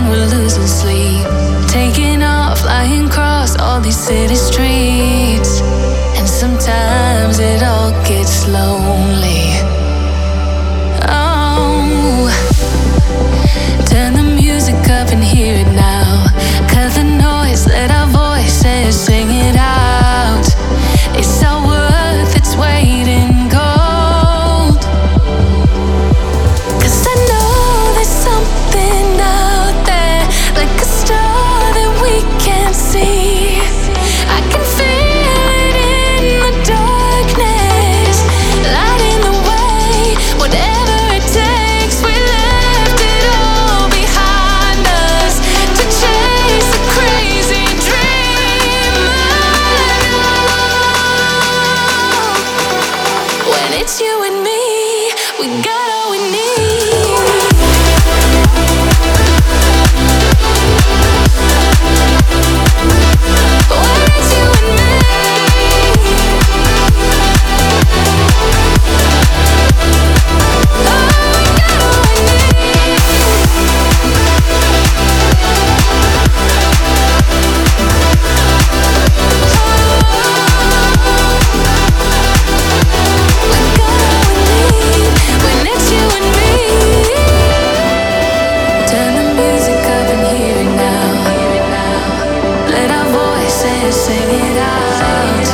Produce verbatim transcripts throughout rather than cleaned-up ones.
we're losing sleep. Taking off, flying across all these city streets. And sometimes it all gets lonely. Oh, turn the music up and hear it now. Cut the noise, let our voices sing it out. It's our worth, it's weight in gold. 'Cause I know there's something out there, like a star that we can't see. I can feel it in the darkness, lighting the way, whatever it takes. We left it all behind us to chase a crazy dream. When it's you and me, we got all we need. When it's you and me, oh, we got all we need. We got all we need. When it's you and me. Turn the music up and hear it now. Let our voices sing it out.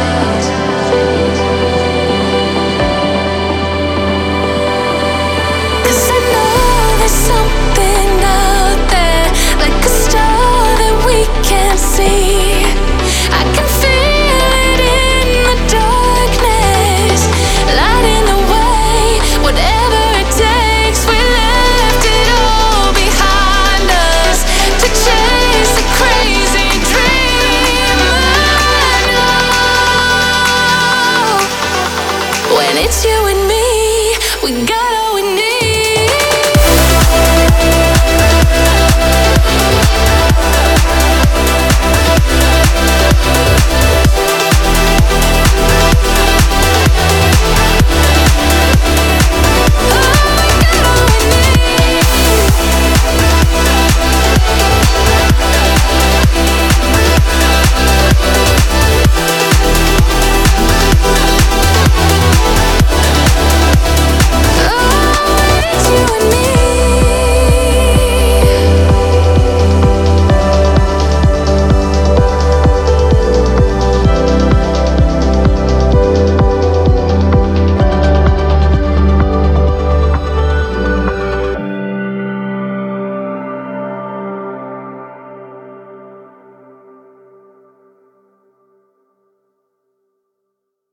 'Cause I know there's something out there, like a star that we can't see. I can feel it in the darkness, lighting the way, whatever it takes. We left it all behind us to chase a crazy dream. I know. When it's you and me, we got all we need.